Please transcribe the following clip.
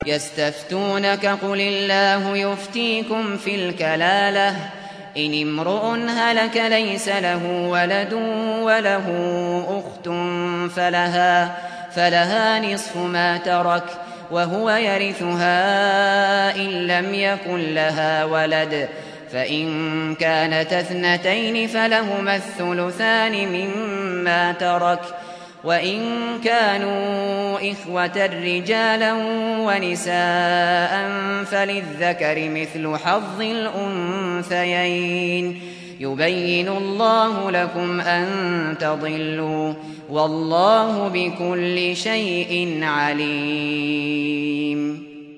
يستفتونك قل الله يفتيكم في الكلالة إن امرؤ هلك ليس له ولد وله أخت فلها نصف ما ترك وهو يرثها إن لم يكن لها ولد فإن كانت اثنتين فلهما الثلثان مما ترك وإن كانوا إخوة رجالا ونساء فللذكر مثل حظ الأنثيين يبين الله لكم أن تضلوا والله بكل شيء عليم.